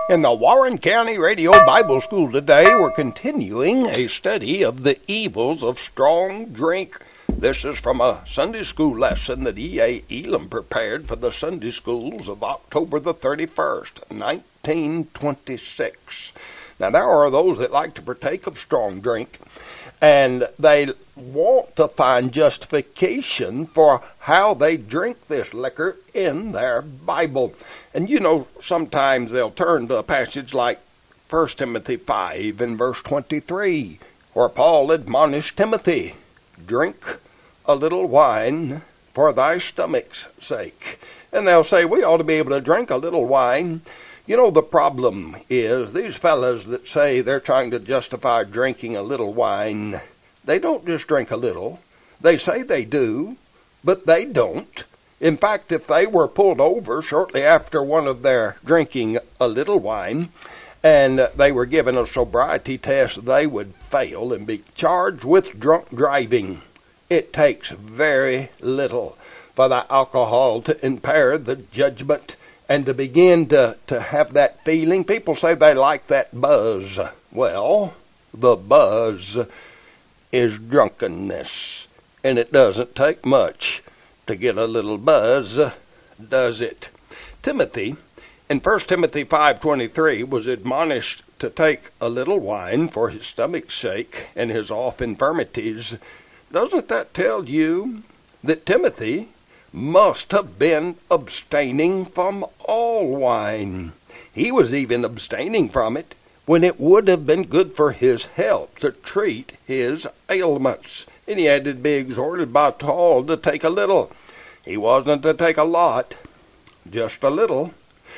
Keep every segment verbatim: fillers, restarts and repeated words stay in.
In the Warren County Radio Bible School today, we're continuing a study of the evils of strong drink. This is from a Sunday school lesson that E A. Elam prepared for the Sunday schools of October the thirty-first, nineteen twenty-six. Now, there are those that like to partake of strong drink, and they want to find justification for how they drink this liquor in their Bible. And you know, sometimes they'll turn to a passage like First Timothy five and verse twenty-three, where Paul admonished Timothy, drink a little wine for thy stomach's sake. And they'll say, we ought to be able to drink a little wine. You know, the problem is these fellas that say they're trying to justify drinking a little wine, they don't just drink a little. They say they do, but they don't. In fact, if they were pulled over shortly after one of their drinking a little wine, and they were given a sobriety test, they would fail and be charged with drunk driving. It takes very little for the alcohol to impair the judgment and to begin to, to have that feeling. People say they like that buzz. Well, the buzz is drunkenness, and it doesn't take much to get a little buzz, does it? Timothy, in First Timothy five twenty-three, was admonished to take a little wine for his stomach's sake and his off infirmities. Doesn't that tell you that Timothy must have been abstaining from all wine? He was even abstaining from it when it would have been good for his health to treat his ailments. And he had to be exhorted by Paul to take a little. He wasn't to take a lot, just a little.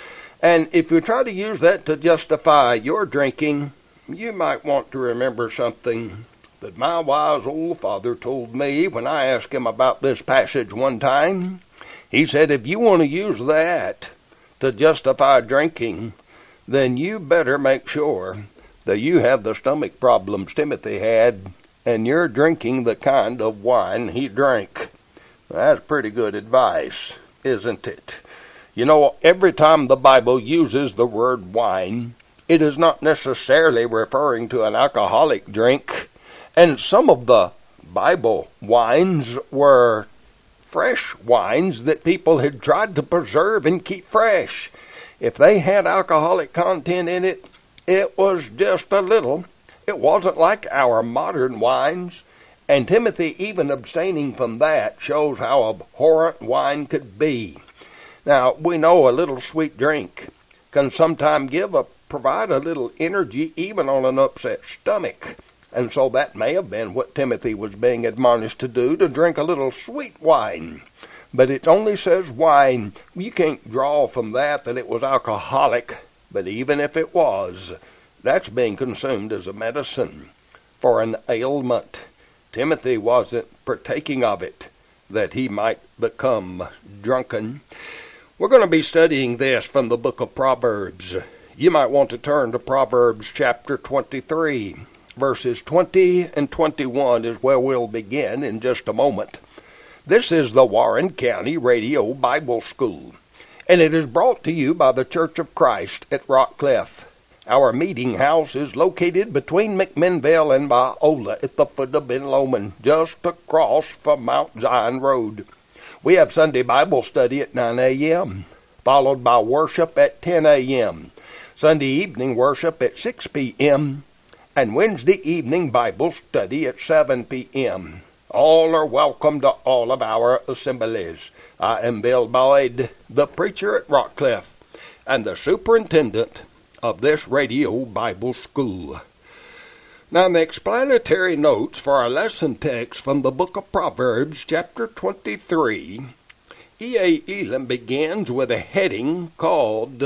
And if you try to use that to justify your drinking, you might want to remember something that my wise old father told me when I asked him about this passage one time. He said, if you want to use that to justify drinking, then you better make sure that you have the stomach problems Timothy had, and you're drinking the kind of wine he drank. That's pretty good advice, isn't it? You know, every time the Bible uses the word wine, it is not necessarily referring to an alcoholic drink. And some of the Bible wines were fresh wines that people had tried to preserve and keep fresh. If they had alcoholic content in it, it was just a little. It wasn't like our modern wines. And Timothy, even abstaining from that, shows how abhorrent wine could be. Now, we know a little sweet drink can sometimes give a, provide a little energy even on an upset stomach. And so that may have been what Timothy was being admonished to do, to drink a little sweet wine. But it only says wine. You can't draw from that that it was alcoholic. But even if it was, that's being consumed as a medicine for an ailment. Timothy wasn't partaking of it that he might become drunken. We're going to be studying this from the book of Proverbs. You might want to turn to Proverbs chapter twenty-three. Verses twenty and twenty-one is where we'll begin in just a moment. This is the Warren County Radio Bible School, and it is brought to you by the Church of Christ at Rockcliff. Our meeting house is located between McMinnville and Biola at the foot of Ben Lomond, just across from Mount Zion Road. We have Sunday Bible study at nine a.m., followed by worship at ten a.m., Sunday evening worship at six p.m., and Wednesday evening Bible study at seven p.m. All are welcome to all of our assemblies. I am Bill Boyd, the preacher at Rockcliff, and the superintendent of this radio Bible school. Now, in the explanatory notes for our lesson text from the book of Proverbs, chapter twenty-three, E A. Elam begins with a heading called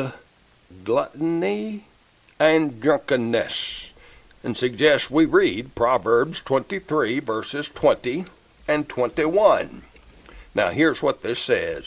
Gluttony and Drunkenness, and suggests we read Proverbs twenty-three, verses twenty and twenty-one. Now, here's what this says.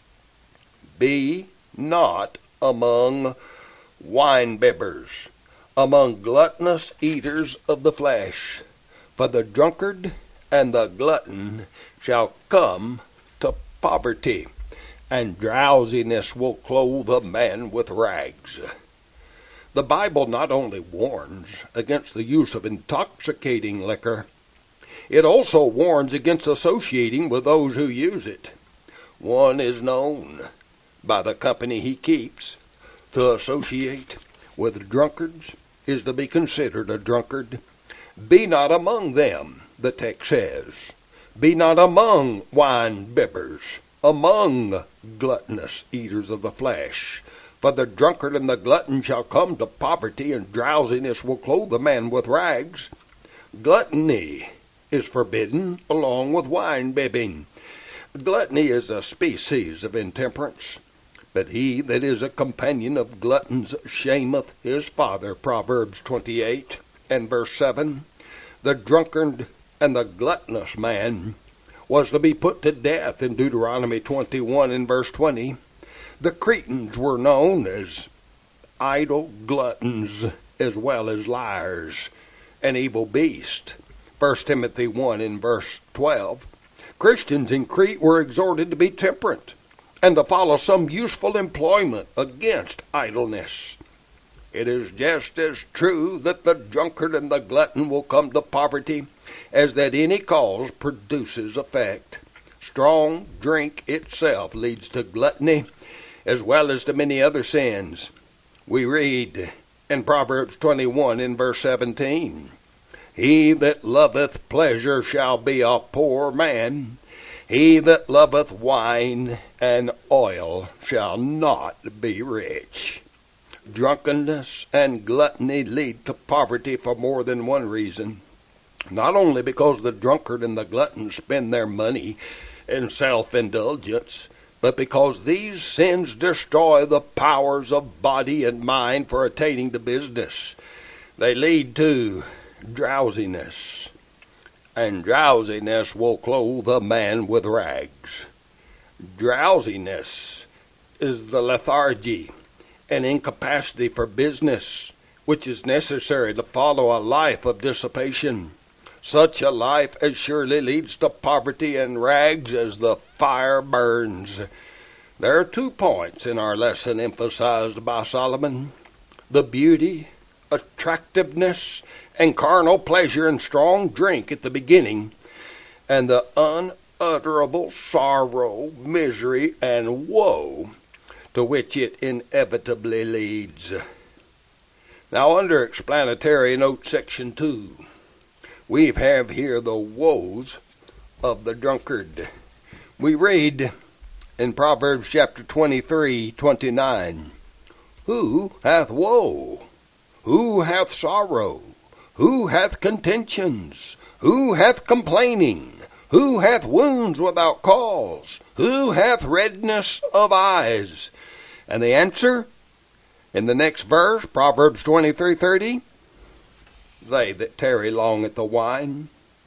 Be not among winebibbers, among gluttonous eaters of the flesh, for the drunkard and the glutton shall come to poverty, and drowsiness will clothe a man with rags. The Bible not only warns against the use of intoxicating liquor, it also warns against associating with those who use it. One is known by the company he keeps. To associate with drunkards is to be considered a drunkard. Be not among them, the text says. Be not among wine bibbers, among gluttonous eaters of the flesh. For the drunkard and the glutton shall come to poverty, and drowsiness will clothe the man with rags. Gluttony is forbidden along with wine bibbing. Gluttony is a species of intemperance. But he that is a companion of gluttons shameth his father. Proverbs twenty-eight and verse seven. The drunkard and the gluttonous man was to be put to death in Deuteronomy twenty-one and verse twenty. The Cretans were known as idle gluttons as well as liars and evil beasts. First Timothy one and verse twelve. Christians in Crete were exhorted to be temperate and to follow some useful employment against idleness. It is just as true that the drunkard and the glutton will come to poverty as that any cause produces effect. Strong drink itself leads to gluttony as well as to many other sins. We read in Proverbs twenty-one in verse seventeen, He that loveth pleasure shall be a poor man. He that loveth wine and oil shall not be rich. Drunkenness and gluttony lead to poverty for more than one reason. Not only because the drunkard and the glutton spend their money in self-indulgence, but because these sins destroy the powers of body and mind for attaining to business. They lead to drowsiness, and drowsiness will clothe a man with rags. Drowsiness is the lethargy and incapacity for business which is necessary to follow a life of dissipation. Such a life as surely leads to poverty and rags as the fire burns. There are two points in our lesson emphasized by Solomon: the beauty, attractiveness, and carnal pleasure and strong drink at the beginning, and the unutterable sorrow, misery, and woe to which it inevitably leads. Now, under explanatory note section two, we have here the woes of the drunkard. We read in Proverbs chapter twenty-three, twenty-nine, Who hath woe? Who hath sorrow? Who hath contentions? Who hath complaining? Who hath wounds without cause? Who hath redness of eyes? And the answer in the next verse, Proverbs twenty-three, thirty, they that tarry long at the wine.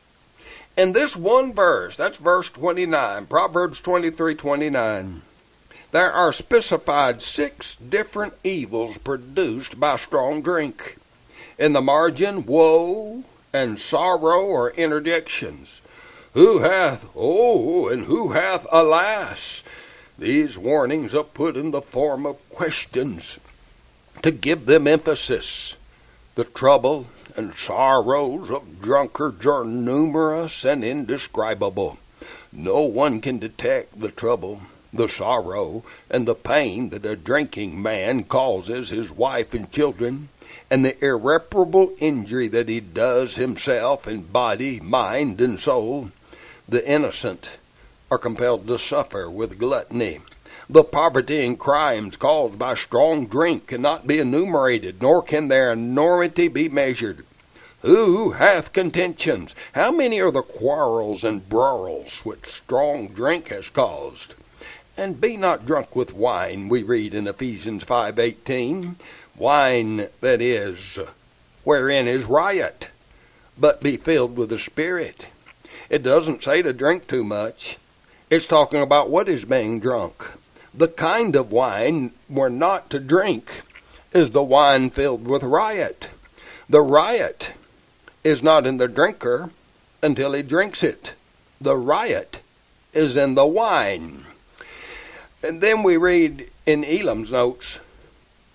In this one verse, that's verse twenty-nine, Proverbs twenty-three, twenty-nine, there are specified six different evils produced by strong drink. In the margin, woe and sorrow are interjections. Who hath, oh, and who hath, alas? These warnings are put in the form of questions to give them emphasis. The trouble and sorrows of drunkards are numerous and indescribable. No one can detect the trouble, the sorrow, and the pain that a drinking man causes his wife and children, and the irreparable injury that he does himself in body, mind, and soul. The innocent are compelled to suffer with gluttony. The poverty and crimes caused by strong drink cannot be enumerated, nor can their enormity be measured. Who hath contentions? How many are the quarrels and brawls which strong drink has caused? And be not drunk with wine, we read in Ephesians five eighteen. Wine, that is, wherein is riot, but be filled with the Spirit. It doesn't say to drink too much. It's talking about what is being drunk. The kind of wine we're not to drink is the wine filled with riot. The riot is not in the drinker until he drinks it. The riot is in the wine. And then we read in Elam's notes,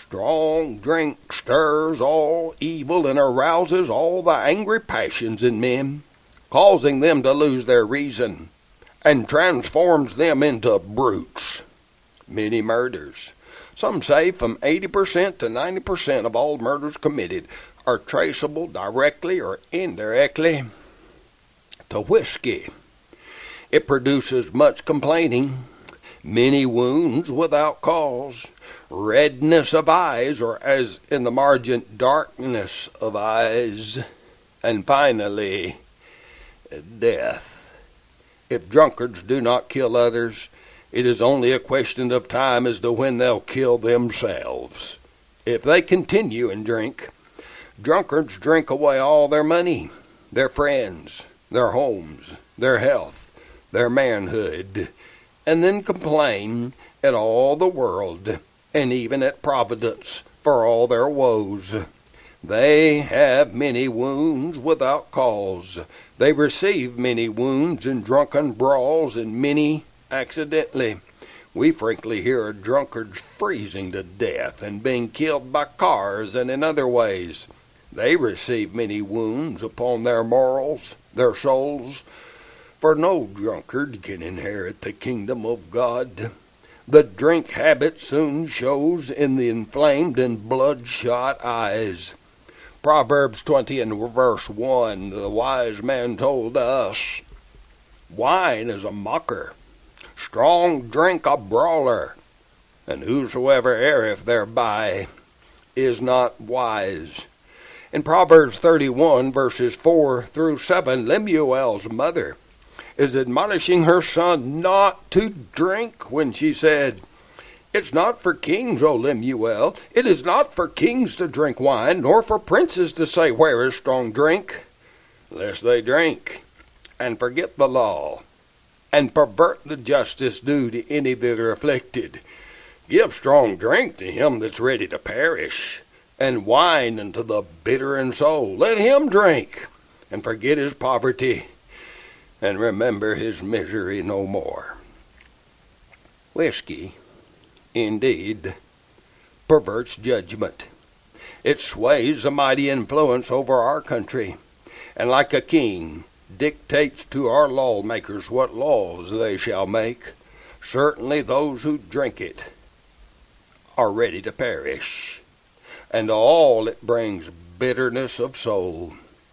Strong drink stirs all evil and arouses all the angry passions in men, causing them to lose their reason, and transforms them into brutes. Many murders, some say from eighty percent to ninety percent of all murders committed, are traceable directly or indirectly to whiskey. It produces much complaining, many wounds without cause, redness of eyes, or as in the margin, darkness of eyes, and finally, death. If drunkards do not kill others, it is only a question of time as to when they'll kill themselves. If they continue and drink, drunkards drink away all their money, their friends, their homes, their health, their manhood, and then complain at all the world, and even at Providence, for all their woes. They have many wounds without cause. They receive many wounds in drunken brawls, and many accidentally. We frequently hear of drunkards freezing to death and being killed by cars and in other ways. They receive many wounds upon their morals, their souls, for no drunkard can inherit the kingdom of God. The drink habit soon shows in the inflamed and bloodshot eyes. Proverbs twenty and verse one, the wise man told us, wine is a mocker, strong drink a brawler, and whosoever erreth thereby is not wise. In Proverbs thirty-one, verses four through seven, Lemuel's mother is admonishing her son not to drink when she said, it's not for kings, O Lemuel, it is not for kings to drink wine, nor for princes to say, where is strong drink? Lest they drink, and forget the law, and pervert the justice due to any that are afflicted. Give strong drink to him that's ready to perish, and wine unto the bitter in soul. Let him drink, and forget his poverty, and remember his misery no more. Whiskey, indeed, perverts judgment. It sways a mighty influence over our country, and like a king, dictates to our lawmakers what laws they shall make. Certainly those who drink it are ready to perish, and all it brings bitterness of soul.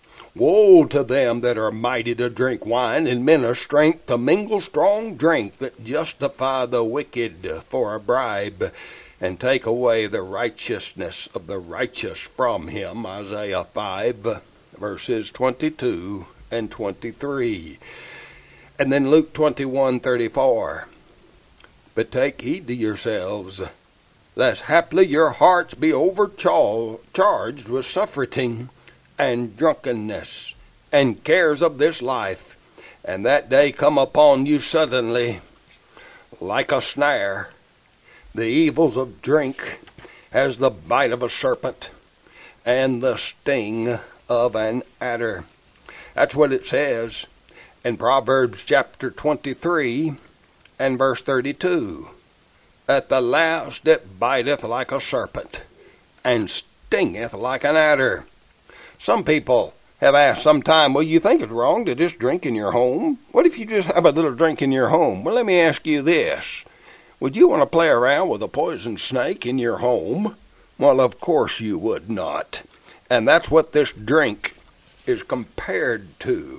Woe to them that are mighty to drink wine, and men of strength to mingle strong drink, that justify the wicked for a bribe, and take away the righteousness of the righteous from him. Isaiah five, verses twenty-two and twenty-three. And then Luke twenty-one, thirty-four. But take heed to yourselves, lest haply your hearts be overcharged with surfeiting and drunkenness, and cares of this life, and that day come upon you suddenly, like a snare. The evils of drink has the bite of a serpent, and the sting of an adder. That's what it says in Proverbs chapter twenty-three and verse thirty-two. At the last it biteth like a serpent, and stingeth like an adder. Some people have asked sometime, well, you think it's wrong to just drink in your home? What if you just have a little drink in your home? Well, let me ask you this. Would you want to play around with a poison snake in your home? Well, of course you would not. And that's what this drink is compared to.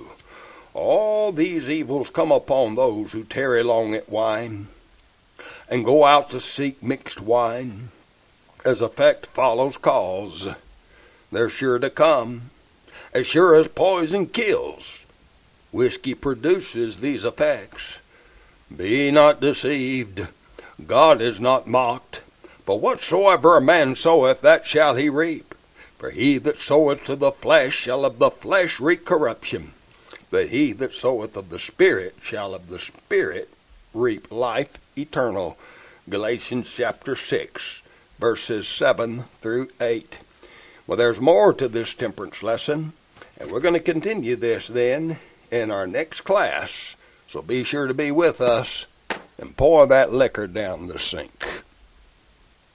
All these evils come upon those who tarry long at wine, and go out to seek mixed wine. As effect follows cause. They're sure to come, as sure as poison kills. Whiskey produces these effects. Be not deceived. God is not mocked. For whatsoever a man soweth, that shall he reap. For he that soweth to the flesh shall of the flesh reap corruption. But he that soweth of the Spirit shall of the Spirit reap life eternal. Galatians chapter six, verses seven through eight. Well, there's more to this temperance lesson, and we're going to continue this then in our next class. So be sure to be with us and pour that liquor down the sink.